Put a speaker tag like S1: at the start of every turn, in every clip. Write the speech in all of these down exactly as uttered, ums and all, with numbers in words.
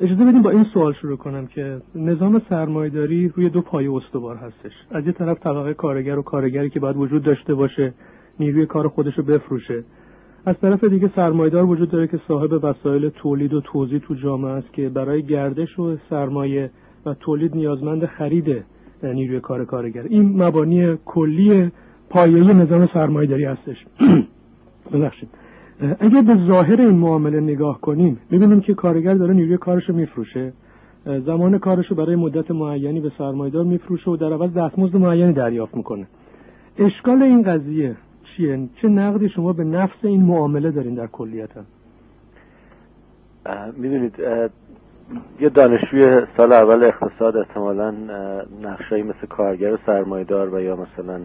S1: اجازه بدیم با این سوال شروع کنم که نظام سرمایه‌داری روی دو پایه استوار هستش. از یه طرف طبقه کارگر و کارگری که باید وجود داشته باشه، نیروی کار خودش رو بفروشه. از طرف دیگه سرمایه‌دار وجود داره که صاحب وسایل تولید و توزیع تو جامعه است که برای گردش و سرمایه و تولید نیازمند خرید نیروی کار کارگر. این مبانی کلی پایه‌ای نظام سرمایه‌داری هستش. ببخشید. اگر به ظاهر این معامله نگاه کنیم می‌بینیم که کارگر داره نیروی کارش رو میفروشه، زمان کارش رو برای مدت معینی به سرمایه‌دار میفروشه و در عوض دستمزد معینی دریافت میکنه. اشکال این قضیه چیه؟ چه نقدی شما به نفس این معامله دارین در کلیت هم؟
S2: می‌بینید یه دانشجوی سال اول اقتصاد احتمالاً نقشایی مثل کارگر و سرمایه‌دار و یا مثلا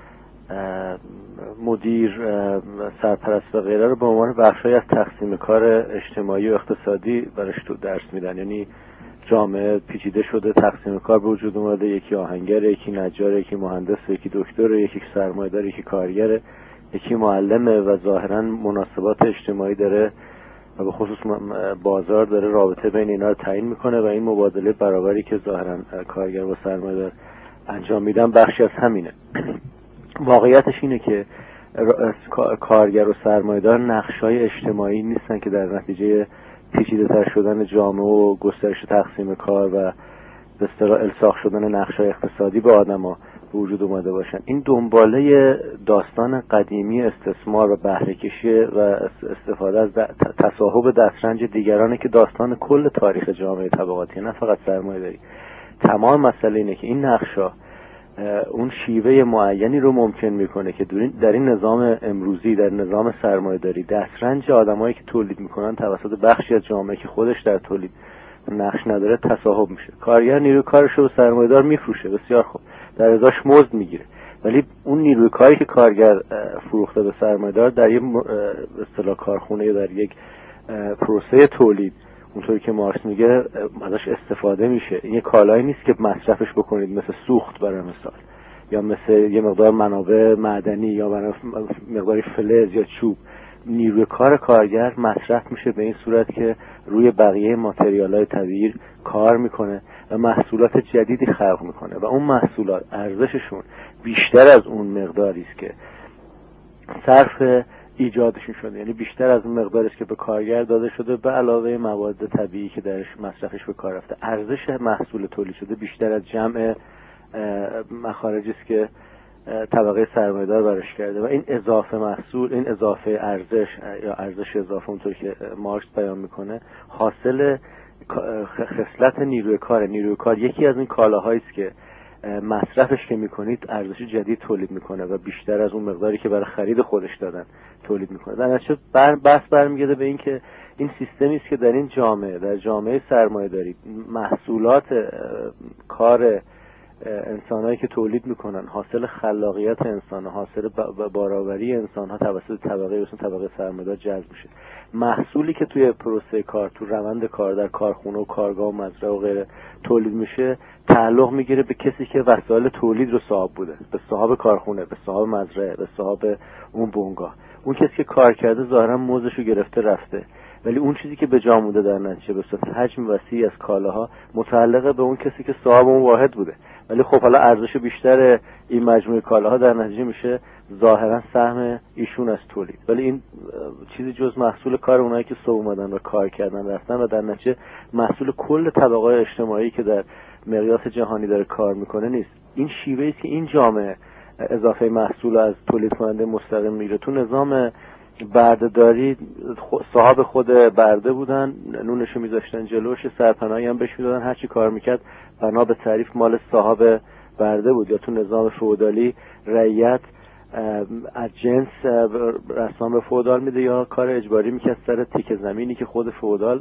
S2: مدیر، سرپرست و غیره رو به عنوان بخشی از تقسیم کار اجتماعی و اقتصادی برش تو درس میدن. یعنی جامعه پیچیده شده، تقسیم کار به وجود اومده، یکی آهنگر، یکی نجار، یکی مهندس، یکی دکتر، یکی سرمایه‌دار، یکی کارگر، یکی معلمه و ظاهرا مناسبات اجتماعی داره و به خصوص بازار داره رابطه بین اینا رو تعیین میکنه و این مبادله برابری که ظاهرا کارگر و سرمایه‌دار انجام میدن بخشی از همینه. واقعیتش اینه که کارگر و سرمایه‌دار نقش‌های اجتماعی نیستن که در نتیجه پیچیده‌تر شدن جامعه و گسترش تقسیم کار و به اصطلاح الساق شدن نقش‌های اقتصادی به آدم‌ها به وجود اومده باشن. این دنباله داستان قدیمی استثمار و بهره‌کشی و استفاده از تصاحب دسترنج دیگرانه که داستان کل تاریخ جامعه طبقاتی، نه فقط سرمایه‌داری. تمام مسئله اینه که این نقش‌ها اون شیوه معینی رو ممکن میکنه که در این نظام امروزی، در نظام سرمایه‌داری، دسترنج آدمایی که تولید میکنن توسط بخشی از جامعه که خودش در تولید نقش نداره تصاحب میشه. کارگر نیروی کارش رو به سرمایه‌دار میفروشه، بسیار خوب، در ازاش مزد میگیره، ولی اون نیروی کاری که کارگر فروخته به سرمایه‌دار در یک به اصطلاح کارخونه یا در یک پروسه تولید، اونطوری که مارکس میگه، ازش استفاده میشه. این یه کالایی نیست که مصرفش بکنید، مثل سوخت برای مثال، یا مثل یه مقدار منابع معدنی یا مقداری فلز یا چوب. نیروی کار کارگر مصرف میشه به این صورت که روی بقیه ماتریال‌های طبیعی کار میکنه و محصولات جدیدی خلق میکنه و اون محصولات ارزششون بیشتر از اون مقداری است که صرف ایجادشون شده، یعنی بیشتر از اون مقداری است که به کارگر داده شده به علاوه مواد طبیعی که درش مصرفش به کار رفته. ارزش محصول تولید شده بیشتر از جمع مخارجی است که طبقه سرمایه‌دار براش کرده و این اضافه محصول، این اضافه ارزش یا ارزش اضافه اونطور که مارکس بیان میکنه، حاصل خصلت نیروی کار. نیروی کار یکی از این کالاهایی است که مصرفش که میکنید ارزش جدید تولید میکنه و بیشتر از اون مقداری که برای خرید خودش دادن تولید میکنه. در نتیجه بر بحث برمیگرده به این که این سیستمی است که در این جامعه، در جامعه سرمایه‌داری، محصولات کار انسان‌هایی که تولید میکنن، حاصل خلاقیت انسان‌ها، حاصل بارآوری انسان‌ها توسط طبقه مثل طبقه سرمایه‌دار جذب میشه. محصولی که توی پروسه کار، تو روند کار در کارخونه و کارگاه و مزرعه و غیره تولید میشه، تعلق میگیره به کسی که وسایل تولید رو صاحب بوده، به صاحب کارخونه، به صاحب مزرعه، به صاحب اون بنگاه. اون کسی که کار کرده ظاهرا موزش رو گرفته رفته، ولی اون چیزی که به جا مونده در نتیجه به صورت حجم وسیعی از کالاها متعلقه به اون کسی که صاحب اون واحد بوده. ولی خب حالا ارزش بیشتر این مجموعه کالاها در نتیجه میشه ظاهرا سهم ایشون از تولید، ولی این چیزی جز محصول کار اونایی که صبح اومدن و کار کردن رفتن و در نتیجه محصول کل طبقه اجتماعی که در مقیاس جهانی داره کار میکنه نیست. این شیوهی است که این جامعه اضافه محصول از تولید کننده مستقیم میگیره. تو نظام بردهداری صاحب خود برده بودن، نونشو میذاشتن جلوش، سرپناهی هم بهش میدادن، هر چی کار میکرد بنا به تعریف مال صاحب برده بود. یا تو نظام فئودالی رعیت از جنس رسام به فئودال میده یا کار اجباری میکرد سر تیکه زمینی که خود فئودال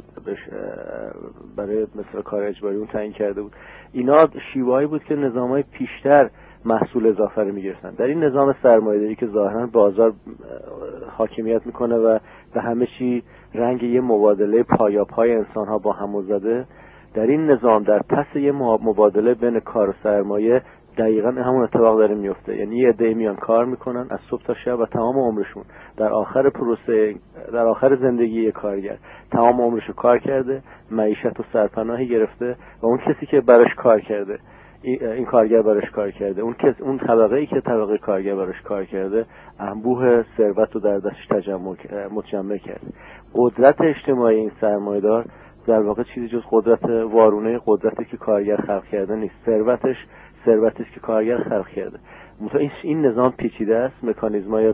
S2: برای مثلا کار اجباری اون تعیین کرده بود. اینا شیوهایی بود که نظامای پیشتر محصول اضافه رو میگرفتن. در این نظام سرمایه‌داری که ظاهرا بازار حاکمیت میکنه و به همه چی رنگ یه مبادله پایاپای انسان ها با هم زده، در این نظام در پس یه مبادله بین کار و سرمایه دقیقاً همون اتفاق داره میفته. یعنی یه عده میان کار میکنن از صبح تا شب و تمام عمرشون در آخر پروسه در آخر زندگی یک کارگر تمام عمرشو کار کرده، معیشت و سرپناهی گرفته و اون کسی که براش کار کرده، این کارگر براش کار کرده، اون کس اون طبقه‌ای که طبقه کارگر براش کار کرده، انبوه ثروت رو در دستش تجمع متجمع کرده. قدرت اجتماعی این سرمایه‌دار در واقع چیزی جز قدرت وارونه قدرتی که کارگر خلق کرده نیست. ثروتش ثروتی است که کارگر خلق کرده. مثلا این نظام پیچیده است، مکانیزم‌های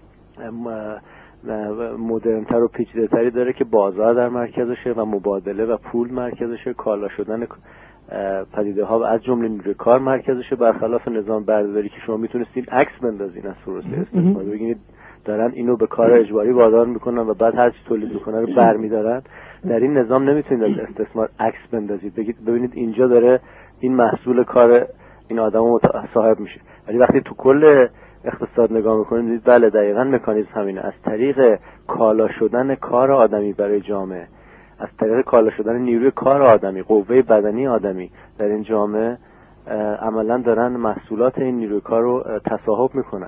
S2: مدرن‌تر و پیچیده‌تری داره که بازار در مرکزشه و مبادله و پول مرکزشه، کالا شدن پدیده ها و از جمله نیروی کار مرکزشه، برخلاف نظام بردهداری که شما میتونستین عکس بندازین از پروسه استثمار، ببینید دارن اینو به کار اجباری وادار میکنن و بعد هر چی تولید میکنه رو برمیدارن. در این نظام نمیتونید از استثمار عکس بندازید بگید ببینید اینجا داره این محصول کار این آدمو صاحب میشه، ولی وقتی تو کل اقتصاد نگاه میکنید دیدید بله دقیقاً مکانیزم همینه. از طریق کالا شدن کار آدمی برای جامعه، از طریق کالا شدن نیروی کار آدمی، قوه بدنی آدمی در این جامعه، عملا دارن محصولات این نیروی کار رو تصاحب میکنن.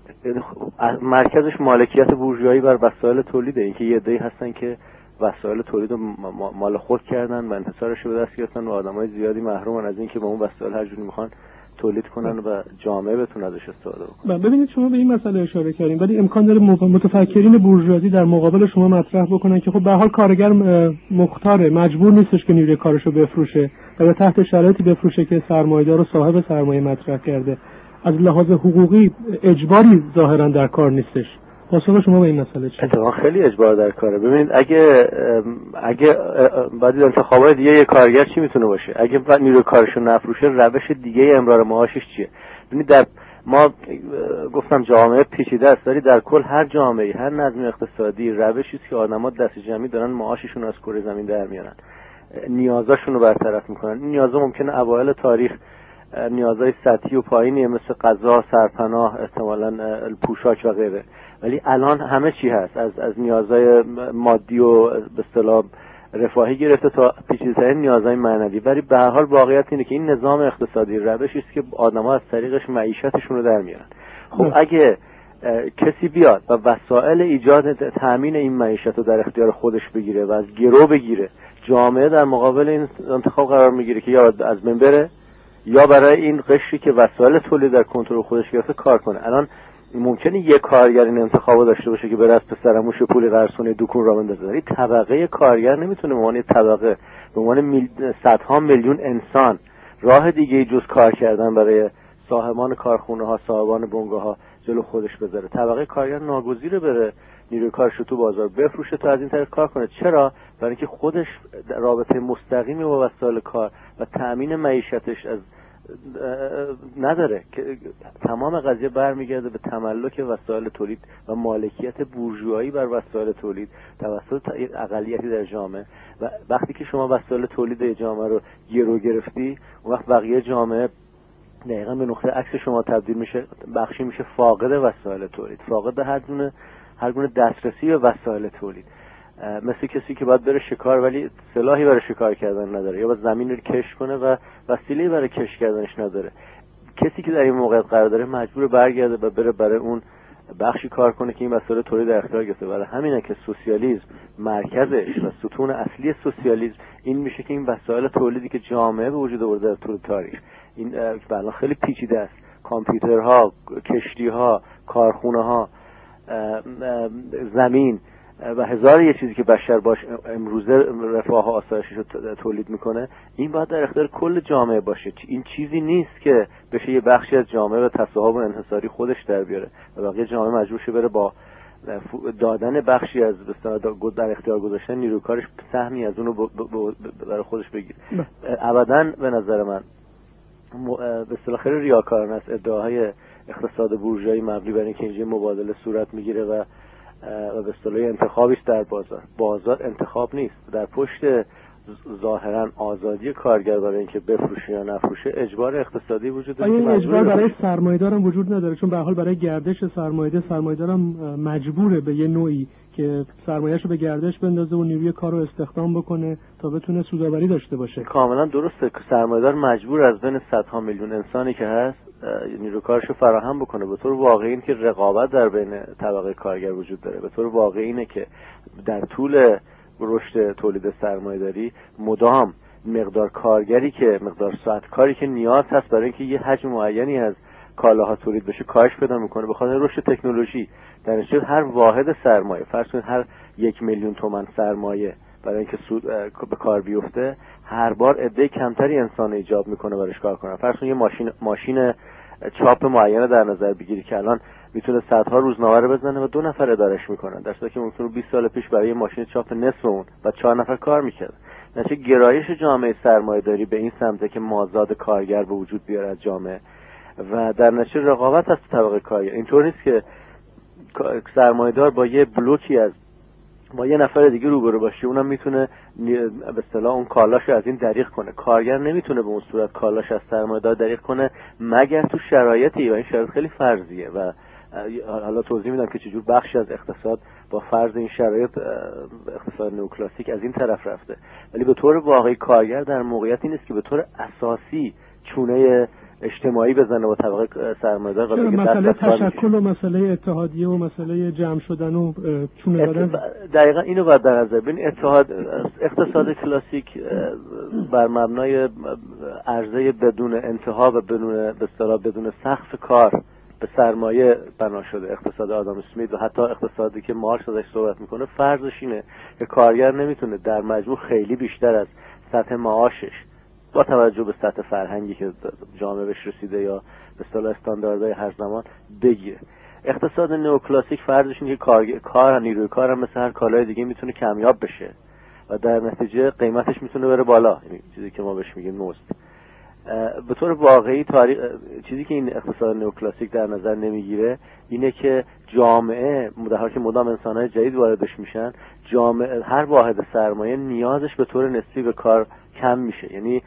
S2: مرکزش مالکیت بورژوایی بر وسایل تولیده. اینکه یه عده‌ای هستن که وسایل تولید رو مال خود کردن و انحصارش رو به دست گرفتن و آدمای زیادی محرومن از اینکه با اون وسایل هر جوری میخوان تولید کنن و جامعه بتونه ازش استفاده بکنه.
S1: ببینید شما به این مسئله اشاره کردین، ولی امکان داره متفکرین بورژوازی در مقابل شما مطرح بکنن که خب به هر حال کارگر مختاره، مجبور نیستش که نیروی کارشو بفروشه و تحت شرایطی بفروشه که سرمایه‌دار و صاحب سرمایه مطرح کرده. از لحاظ حقوقی اجباری ظاهرا در کار نیستش. پاسخ شما به این مسئله چیه؟
S2: اتفاقا خیلی اجبار در کاره. ببینید اگه اگه بعد انتخابات دیگه یه کارگر چی میتونه باشه؟ اگه بعد نیروی کارشو نفروشه روش دیگه امرار معاشش چیه؟ ببینید در ما گفتم جامعه پیچیده است، ولی در کل هر جامعه، هر نظم اقتصادی روشی است که آدم‌ها دست جمعی دارن معاششون از کره زمین در میارن، نیازاشون رو برطرف میکنن. این نیازا ممکنه اوایل تاریخ نیازهای سطحی و پایینی مثل غذا، سرپناه، احتمالاً پوشاک و غیره، ولی الان همه چی هست، از از نیازهای مادی و به اصطلاح رفاهی گرفته تا پیچیده‌ترین نیازهای معنوی. ولی به هر حال واقعیت اینه که این نظام اقتصادی روشی است که آدم‌ها از طریقش معیشتشون رو در میارن. خب اگه کسی بیاد و وسایل ایجاد تامین این معیشت رو در اختیار خودش بگیره و از گرو بگیره، جامعه در مقابل این انتخاب قرار میگیره که یا از بین بره یا برای این قشری که وسایل تولید در کنترل خودش گرفته کار کنه. الان ممکنه یک کارگر این انتخابو داشته باشه که بره از پسرموش پولی قرصونه دکون را بندازه، ولی طبقه کارگر نمیتونه به عنوان طبقه به عنوان میل... صدها میلیون انسان راه دیگه جز کار کردن برای صاحبان کارخونه ها، صاحبان بنگاه ها جلو خودش بذاره. طبقه کارگر ناگزیره بره نیروی کارش رو تو بازار بفروشه تا از این طریق کار کنه. چرا؟ برای اینکه خودش رابطه مستقیمی با وسایل کار و تأمین معیشتش از نداره، که تمام قضیه برمیگرده به تملک وسایل تولید و مالکیت بورژوایی بر وسایل تولید توسط اقلیتی در جامعه. و وقتی که شما وسایل تولید جامعه رو گرو گرفتی، اون وقت بقیه جامعه دقیقاً به نقطه عکس شما تبدیل میشه، بخشی میشه فاقد وسایل تولید، فاقد هر گونه هر گونه دسترسی به وسایل تولید. مثل کسی که باید بره شکار ولی سلاحی برای شکار کردن نداره، یا باید زمین رو کش کنه و وسیله‌ای برای کش کردنش نداره. کسی که در این موقعیت قرار داره مجبور برگرده و بره برای اون بخشی کار کنه که این وسایل تولید در اختیار گرفته. برای همینه که سوسیالیسم مرکزش و ستون اصلی سوسیالیسم این میشه که این وسایل تولیدی که جامعه به وجود آورده در طول تاریخ، این الان خیلی پیچیده است، کامپیوترها، کشتی‌ها، کارخونه‌ها، زمین و هزار یه چیزی که بشر باش امروزه رفاه و آسایشش رو تولید میکنه، این باید در اختیار کل جامعه باشه. این چیزی نیست که بشه یه بخشی از جامعه و تصاحب و انحصاری خودش در بیاره و بقیه جامعه مجبور شه بره با دادن بخشی از در اختیار گذاشتن نیروی کارش سهمی از اونو برای خودش بگیره. ابداً به نظر من به اصطلاح خیلی ریاکارانه است ادعاهای اقتصاد بورژوایی مبنی بر اینکه اینجا مبادله صورت میگیره و و به اصطلاح انتخابی است در بازار. بازار انتخاب نیست، در پشت ظاهرا آزادی کارگر برای اینکه بفروشه یا نفروشه اجبار اقتصادی وجود داره.
S1: این اجبار برای سرمایه‌دار هم وجود نداره، چون به هر حال برای گردش سرمایه‌دار سرمایه‌دار هم مجبوره به یه نوعی که سرمایه‌اش رو به گردش بندازه و نیروی کار رو استخدام بکنه تا بتونه سودآوری داشته باشه.
S2: کاملا درسته که سرمایه‌دار مجبور از بین صدها میلیون انسانی که هست نیروی کارش رو فراهم بکنه. به طور واقعی این که رقابت در بین طبقه کارگر وجود داره. به طور واقعی اینه که در طول رشد تولید سرمایه‌داری مدام مقدار کارگری که مقدار ساعت کاری که نیاز هست برای اینکه یه حجم معینی از کالاها تولید بشه کاهش پیدا میکنه. به خاطر رشد تکنولوژی در نتیجه هر واحد سرمایه، فرض کنید هر یک میلیون تومان سرمایه برای اینکه سود به کار بیفته هر بار عده کمتری انسان ایجاب میکنه براش کار کنه. فرض کنید یه ماشین ماشین چاپ معینه در نظر بگیری که الان میتونه صدها روزنامه رو بزنه و دو نفر ادارش میکنن، در صورتی که ممکنه بیست سال پیش برای ماشین چاپ نصف اون و چهار نفر کار میکرد. نتیجه گرایش جامعه سرمایه‌داری به این سمته که مازاد کارگر به وجود بیاره از جامعه و در نتیجه رقابت از طبقه کارگر. اینطور نیست که سرمایه‌دار با یه بلوکی از با یه نفر دیگه روبرو باشه اونم میتونه به اصطلاح اون کالاشو از این دریغ کنه. کارگر نمیتونه به اون صورت کالاش از سرمایه‌دار دریغ کنه مگر تو شرایطی و این شرایط خیلی فرضیه و حالا توضیح میدم که چجور بخشی از اقتصاد با فرض این شرایط اقتصاد نئوکلاسیک از این طرف رفته. ولی به طور واقعی کارگر در موقعیتی نیست که به طور اساسی چونه اجتماعی بزنه با طبقه سرمایه‌دار و بگه
S1: مسئله تشکل و مسئله اتحادیه و مسئله جمع شدن و چونه دادن.
S2: دقیقاً اینو باید در نظر ببین. اتحاد اقتصاد کلاسیک بر مبنای عرضه بدون انتها و بدون به اصطلاح بدون سقف کار به سرمایه بنا شده. اقتصاد آدم اسمیت و حتی اقتصادی که مارکس ازش صحبت میکنه فرضش اینه که کارگر نمیتونه در مجموع خیلی بیشتر از سطح معاشش با توجه به سطح فرهنگی که جامعه بهش رسیده یا به اصطلاح استانداردهای هر زمان بگیره. اقتصاد نئوکلاسیک فرضش اینه که کار کار نیروی کار هم مثل هر کالای دیگه میتونه کمیاب بشه و در نتیجه قیمتش میتونه بره بالا، این چیزی که ما بهش میگیم مزد. به طور واقعی تاریخ چیزی که این اقتصاد نئوکلاسیک در نظر نمیگیره اینه که جامعه در حالی که مدام انسان‌های جدید واردش میشن، جامعه هر واحد سرمایه نیازش به طور نسبی به کار کم میشه. یعنی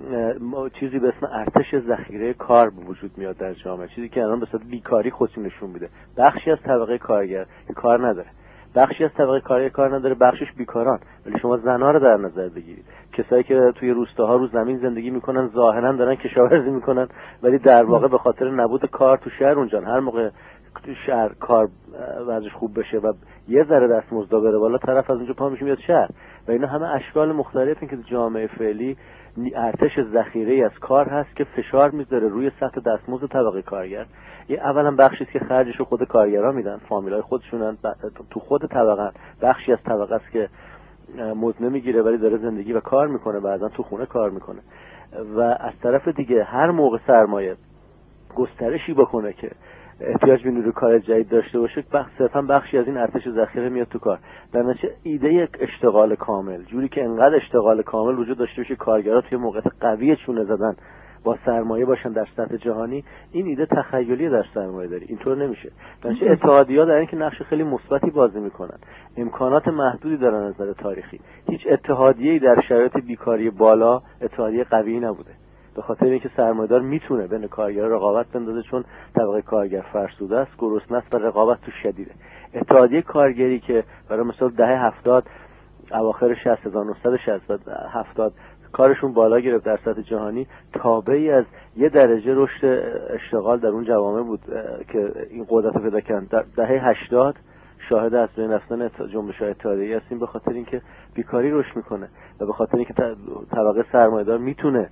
S2: چیزی به اسم ارتش ذخیره کار به وجود میاد در جامعه، چیزی که الان به صورت بیکاری خودشون نشون میده. بخشی از طبقه کارگر که کار نداره، بخشی از طبقه کارگر کار نداره، بخشش بیکاران. ولی شما زن‌ها رو در نظر بگیرید، کسایی که توی روستاها رو زمین زندگی میکنن ظاهرا دارن کشاورزی میکنن ولی در واقع به خاطر نبود کار تو شهر اونجان، هر موقع تو شهر کار وضعش خوب بشه و یه ذره دستمزد بره بالا طرف از اونجا پا میشه میاد شهر. و اینا همه اشکال مختلفی که جامعه فعلی ارتش ذخیره از کار هست که فشار میذاره روی سطح دستمزد طبقه کارگر. این اولا بخشی است که خرجشو خود کارگرا میدن، فامیلای خودشونن، تو خود طبقه بخشی از طبقه است که مزد نمیگیره ولی داره زندگی و کار میکنه، بعضا تو خونه کار میکنه. و از طرف دیگه هر موقع سرمایه گسترشی بکنه که احتیاج به نیروی کار جدید داشته باشه، بخش صرفا بخشی از این ارتش ذخیره میاد تو کار. در نتیجه ایده اشتغال کامل، جوری که انقدر اشتغال کامل وجود داشته باشه کارگرها توی موقعیت قوی چونه زدن با سرمایه باشن در سطح جهانی، این ایده تخیلی در سرمایه داری. اینطور نمیشه. در نتیجه اتحادیه‌ها در این که نقش خیلی مثبتی بازی میکنن، امکانات محدودی دارن از نظر تاریخی. هیچ اتحادیه‌ای در شرایط بیکاری بالا اتحادیه قوی نبوده، به خاطر اینکه سرمایه‌دار میتونه بین کارگرها رقابت بندازه، چون طبقه کارگر فرسوده است، گرسنه است و رقابت تو شدیده. اتحادیه کارگری که برای مثلا دهه هفتاد اواخر شصت هزار و نهصد و شصت و هفتاد کارشون بالا گرفت در سطح جهانی، تابعی از یه درجه رشد اشتغال در اون جوامع بود که این قدرت پیدا کردن. در دهه هشتاد شاهد از بین رفتن جنبش اتحادیه هستیم، به خاطر اینکه بیکاری رشد میکنه و به خاطر اینکه طبقه سرمایه‌دار میتونه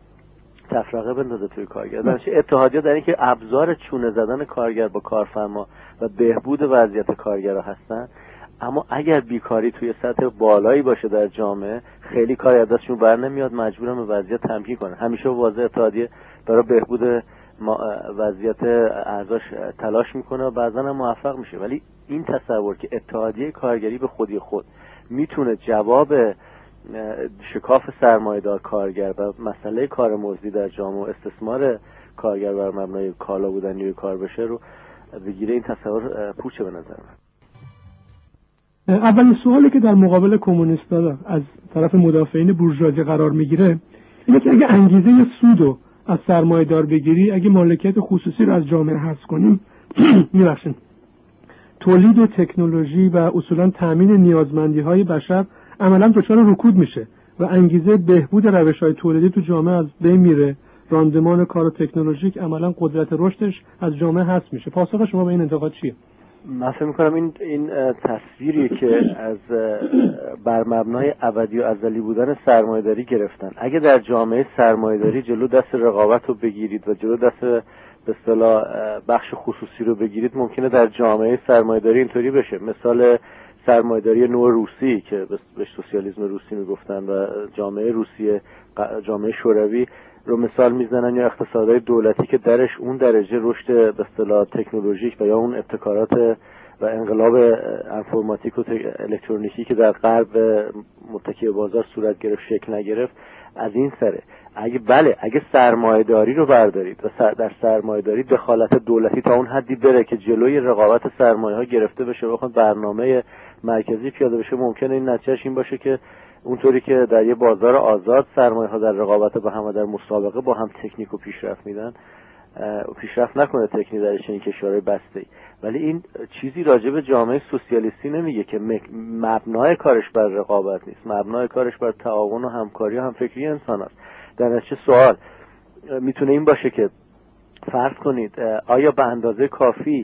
S2: تفرقه بندازه توی کارگر. در نتیجه اتحادیه در اینکه ابزار چونه زدن کارگر با کارفرما و بهبود وضعیت کارگرها هستن، اما اگر بیکاری توی سطح بالایی باشه در جامعه خیلی کاری از دستشون بر نمیاد، مجبورن به وضعیت تمکین کنن. همیشه واضح اتحادیه برای بهبود وضعیت اعضاش تلاش میکنه و بعضا هم موفق میشه. ولی این تصور که اتحادیه کارگری به خودی خود میتونه جواب شکاف سرمایه‌دار کارگر و مسئله کار مزدی در جامعه استثمار کارگر بر مبنای کالا بودن نیروی کار بشه رو بگیره، این تصور پوچه به نظر من.
S1: اولین سوالی که در مقابل کمونیست‌ها از طرف مدافعین بورژوازی قرار میگیره اینه که اگه انگیزه سودو از سرمایه‌دار بگیری، اگه مالکیت خصوصی رو از جامعه حذف کنیم، میبخشید تولید و تکنولوژی و اصولا تامین نیازمندی‌های بشر عملاً دچار رکود میشه و انگیزه بهبود روش‌های تولیدی تو جامعه از بین میره. راندمان کار تکنولوژیک عملاً قدرت رشدش از جامعه حذف میشه. پاسخ شما به این انتقاد چیه؟
S2: من فکر می‌کنم این این تصویری که از بر مبنای ابدی و ازلی بودن سرمایه‌داری گرفتن، اگه در جامعه سرمایه‌داری جلو دست رقابت رو بگیرید و جلو دست به اصطلاح بخش خصوصی رو بگیرید، ممکنه در جامعه سرمایه‌داری اینطوری بشه. مثال سرمایه‌داری نوع روسی که به سوسیالیسم روسی میگفتن و جامعه روسیه، جامعه شوروی رو مثال میزنن، یا اقتصادهای دولتی که درش اون درجه رشد به اصطلاح تکنولوژیک و یا اون ابتکارات و انقلاب انفرماتیک و الکترونیکی که در غرب متکی بازار صورت گرفت شکل نگرفت. از این سره اگه بله اگه سرمایه‌داری رو بردارید و سر در سرمایه‌داری دخالت دولتی تا اون حدی بره که جلوی رقابت سرمایه‌ها گرفته بشه و بخواد برنامه مرکزی پیاده بشه، ممکنه این نتیجهش این باشه که اونطوری که در یه بازار آزاد سرمایه‌ها در رقابت با هم و در مسابقه با هم تکنیک و پیشرفت میدن و پیشرفت نکنه تکنیک در چنین کشورهای بسته‌ای. ولی این چیزی راجع به جامعه سوسیالیستی نمیگه که مبنای کارش بر رقابت نیست، مبنای کارش بر تعاون و همکاری و همفکری انسان است. در نتیجه سوال میتونه این باشه که فرض کنید آیا به اندازه کافی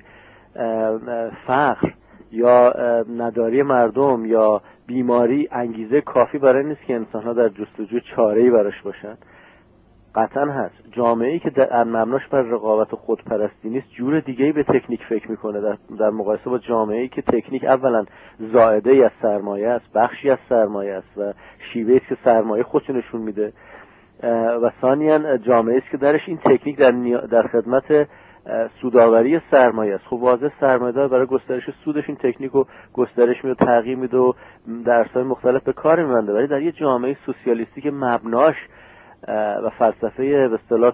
S2: فقر یا نداری مردم یا بیماری انگیزه کافی برای نیست که انسان‌ها در جستجوی چاره‌ای براش باشن؟ قطعا هست. جامعه‌ای که در مبناش بر رقابت و خودپرستی نیست جور دیگه‌ای به تکنیک فکر میکنه، در, در مقایسه با جامعه‌ای که تکنیک اولا زائده‌ای از سرمایه است، بخشی از سرمایه است و شیوه‌ای که سرمایه خودش نشون میده، و ثانیاً جامعه‌ای است که درش این تکنیک در, در خدمت سودآوری سرمایه است. خب واضح سرمایه‌دار برای گسترش سودش این تکنیک رو گسترش میده، تغییر میده و در عرصه‌های مختلف به کار می‌بنده. ولی در یه جامعه سوسیالیستی که مبناش و فلسفه به اصطلاح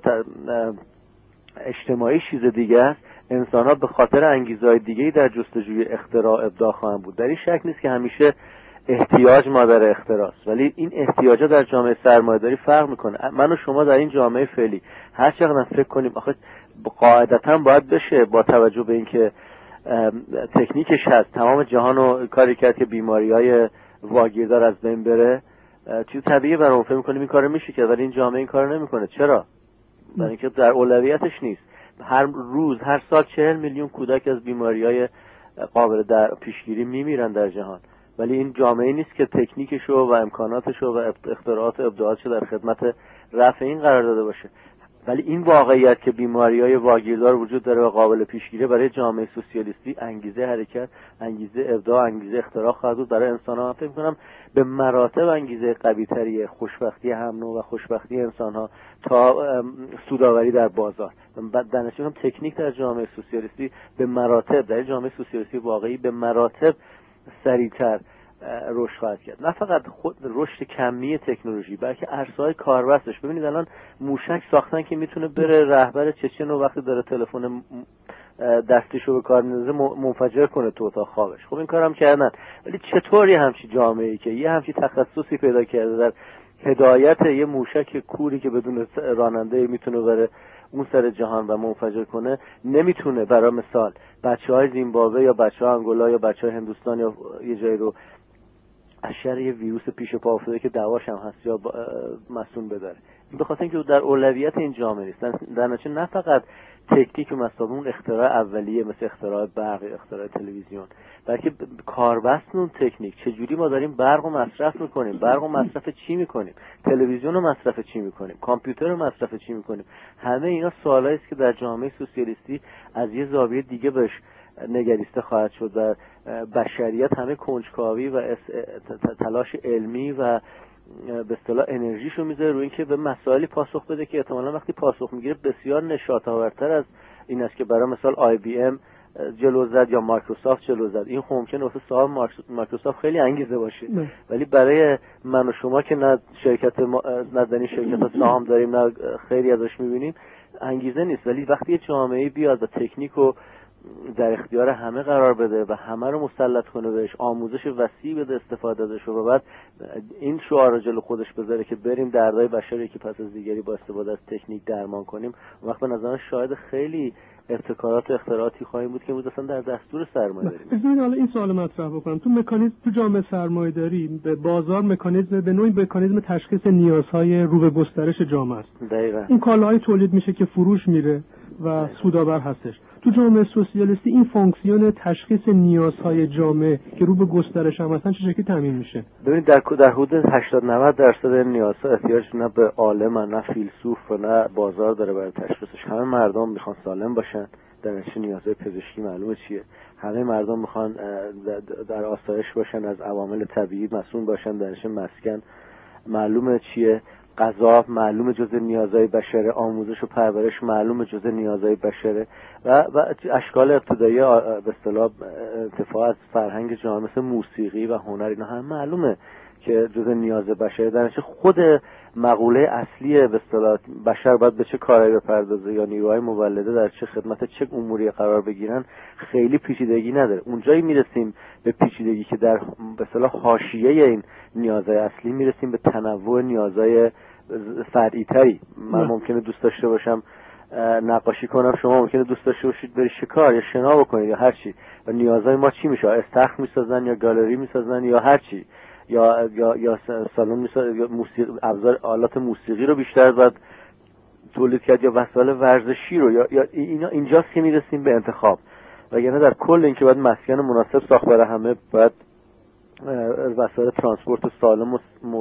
S2: اجتماعی چیز دیگه است، انسان‌ها به خاطر انگیزه‌های دیگه‌ای در جستجوی اختراع ابداع خواهند بود. در این شک نیست که همیشه احتیاج مادر اختراعست، ولی این احتیاجا در جامعه سرمایه‌داری فرق میکنه. من و شما در این جامعه فعلی هر چقدر فکر کنیم آخه قاعدتاً باید بشه با توجه به اینکه تکنیکش هست تمام جهان رو کاری کرد که بیماری‌های واگیردار از بین بره، چیز طبیعیه برای اون فکر می‌کنیم این کارو میشه کرد، ولی این جامعه این کارو نمیکنه. چرا؟ برای اینکه در اولویتش نیست. هر روز هر سال چهل میلیون کودک از بیماری‌های قابل در پیشگیری میمیرن در جهان، ولی این جامعه نیست که تکنیکشو و امکاناتشو و اختراعات و ابداعاتشو در خدمت رفع این قرار داده باشه. ولی این واقعیت که بیماری‌های واگیردار وجود داره و قابل پیشگیری برای جامعه سوسیالیستی انگیزه حرکت، انگیزه ابداع، انگیزه اختراع خواهد بود برای انسان‌ها. فکر می‌کنم به مراتب انگیزه قوی‌تری خوشبختی هم نوع و خوشبختی انسان‌ها تا سودآوری در بازار. در نتیجه هم تکنیک در جامعه سوسیالیستی به مراتب، در جامعه سوسیالیستی واقعی به مراتب سریع‌تر رشد خواهد کرد. نه فقط خود رشد کمی تکنولوژی بلکه عرصه‌های کاربستش. ببینید الان موشک ساختن که میتونه بره رهبر چچن و وقتی داره تلفن دستیشو به کار میندازه منفجر کنه تو اتاق خوابش. خب این کارم کردن، ولی چطوری همچی جامعه‌ای که یه همچی تخصصی پیدا کرده در هدایت یه موشک کوری که بدون راننده میتونه بره اون سر جهان و منفجر کنه، نمیتونه برای مثال بچه‌های زیمبابوه یا بچه‌های آنگولا یا بچه‌های هندوستان یا یه جایی رو از شر یه ویروس پیش پا افتاده که دواش هم هست یا مسئول بداره. این به خاطر اینکه در اولویت این جامعه نیست. در نتیجه نه فقط تکنیک و مثلا اون اختراع اولیه مثل اختراع برق یا اختراع تلویزیون، بلکه کاربست اون تکنیک. چجوری ما داریم برق رو مصرف میکنیم، برق رو مصرف چی میکنیم، تلویزیون رو مصرف چی میکنیم، کامپیوتر رو مصرف چی میکنیم. همه اینا سوالایی است که در جامعه سوسیالیستی از یه زاویه دیگه بهش نگریسته خواهد شد و بشریت همه کنجکاوی و تلاش علمی و به اصطلاح انرژیشو میذاره روی اینکه به مسائلی پاسخ بده که احتمالاً وقتی پاسخ میگیره بسیار نشاط آورتر از این است که برای مثال آی بی ام جلو زد یا مایکروسافت جلو زد. این خب ممکنه واسه صاحب مایکروسافت خیلی انگیزه باشه نه. ولی برای من و شما که نه شرکت ما... نه در این شرکت سهام داریم نه خیلی ازش میبینیم انگیزه نیست. ولی وقتی یه جامعه بیاد و تکنیک و در اختیار همه قرار بده و همه رو مسلط کنه بهش، آموزش وسیع بده استفاده ازش و بعد این شعار رو جلو خودش بذاره که بریم دردای بشری که پس از دیگری با استفاده از تکنیک درمان کنیم. وقت به نظر شاید خیلی ابتکارات و اختراعاتی خواهیم بود که بود اصلا در دستور سرمایه‌داری.
S1: بذارید حالا این سوال مطرح بکنم. تو مکانیزم تو جامعه سرمایه‌داری به بازار مکانیزم به نوعی مکانیزم تشخیص نیازهای رو به گسترش جامعه است.
S2: دقیقاً.
S1: این کالاهای تولید میشه که فروش میره و سودآور هستش. تو جامعه سوسیالیستی این فانکسیون تشخیص نیازهای جامعه که رو به گسترش هم هستن چه شکلی تامین میشه؟
S2: ببینید در در حدود هشتاد نود درصد نیازها احتیاج نه به عالم نه فیلسوف و نه بازار داره برای تشخیصش. همه مردم میخوان سالم باشن، در نتیجه نیازهای پزشکی معلومه چیه. همه مردم میخوان در آسایش باشن، از عوامل طبیعی مسئول باشن، در نتیجه مسکن معلومه چیه. غذا معلومه جزء نیازهای بشره، آموزش و پرورش معلومه جزء نیازهای بشره و و اشکال ابتدایی به اصطلاح انتفاع از فرهنگ جامعه مثل موسیقی و هنر اینا هم معلومه که جزء نیاز بشره. در نتیجه خود مقوله اصلی به اصطلاح بشر باید به چه کارایی بپردازه یا نیروهای مولده در چه خدمت چه اموری قرار بگیرن خیلی پیچیدگی نداره. اونجایی میرسیم به پیچیدگی که در به اصطلاح حاشیه این نیازهای اصلی میرسیم به تنوع نیازهای فرعی تری. من ممکنه دوست داشته باشم نقاشی کنم، شما ممکنه دوست داشته باشید بری شکار یا شنا بکنید یا هر چی. و نیازهای ما چی میشه؟ استخر میسازن یا گالری میسازن یا هر چی، یا یا یا سالن میسازن یا موسیقی، ابزار آلات موسیقی رو بیشتر باید تولید کرد یا وسایل ورزشی رو یا یا اینا. اینجاست که میرسیم به انتخاب. وگرنه در کل اینکه باید مسکن مناسب ساخت برای همه، باید وسایل ترانسپورت سالم و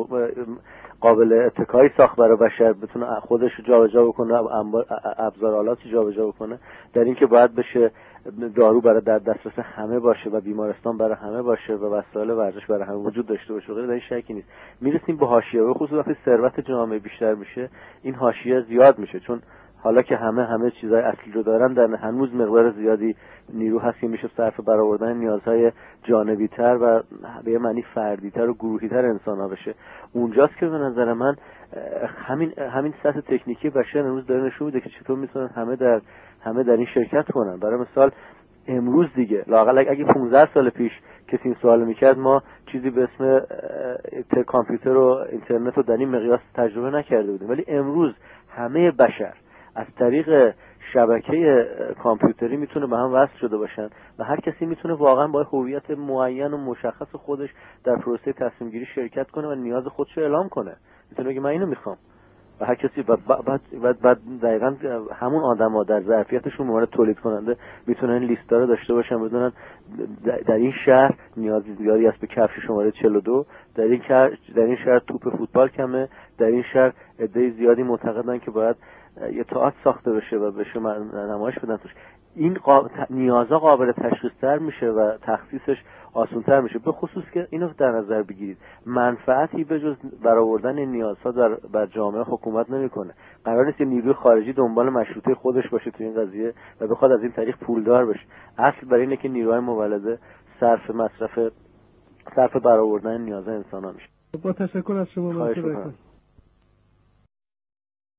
S2: قابل اتکایی ساخت برای بشر، بتونه خودش جابجا بکنه، ابزار آلات جابجا بکنه، در این که باید بشه دارو برای در دسترس همه باشه و بیمارستان برای همه باشه و وسایل ورزش برای همه وجود داشته باشه. غیر در این شکی نیست. میرسیم به حاشیه و خصوصا وقتی ثروت جامعه بیشتر میشه این حاشیه زیاد میشه، چون حالا که همه همه چیزای اصلی رو دارن، در هنوز مقدار زیادی نیرو هست که میشه صرف برآوردن نیازهای جانبی تر و به معنی فردی تر و گروهی تر انسان ها بشه. اونجاست که به نظر من همین همین سطح تکنیکی بشر امروز داره نشون میده که چطور میتونن همه در همه در این شرکت کنن. برای مثال امروز دیگه لااقل اگه پانزده سال پیش کسی این سوال میکرد، ما چیزی به اسم کامپیوتر و اینترنت رو در این مقیاس تجربه نکرده بودیم، ولی امروز همه بشر از طریق شبکه کامپیوتری میتونه به هم وصل شده باشن و هر کسی میتونه واقعا با هویت معین و مشخص خودش در پروسه تصمیم گیری شرکت کنه و نیاز خودش رو اعلام کنه. میتونه بگه من اینو میخوام و هر کسی بعد بعد بعد دقیقاً همون آدما در ظرفیتشون به عنوان تولید کننده میتونن این لیستا رو داشته باشن، بدونن در این شهر نیاز زیادی است به کفش شماره چهل و دو، در این شهر در این شهر توپ فوتبال کمه، در این شهر عده زیادی معتقدن که باید یه تئاتر ساخته بشه و بشه نمایش بدن توش. این قا... نیازها قابل تشخیص‌تر میشه و تخصیصش آسان‌تر میشه، به خصوص که اینو در نظر بگیرید منفعتی به جز برآوردن این نیازها در بر جامعه حکومت نمیکنه. قرار نیست نیروی خارجی دنبال مشروطه خودش باشه تو این قضیه و بخواد از این طریق پولدار بشه. اصل برای اینه که نیروهای مولده صرف مصرف صرف برآوردن نیازهای انسان‌ها میشه.
S1: با تشکر از شما.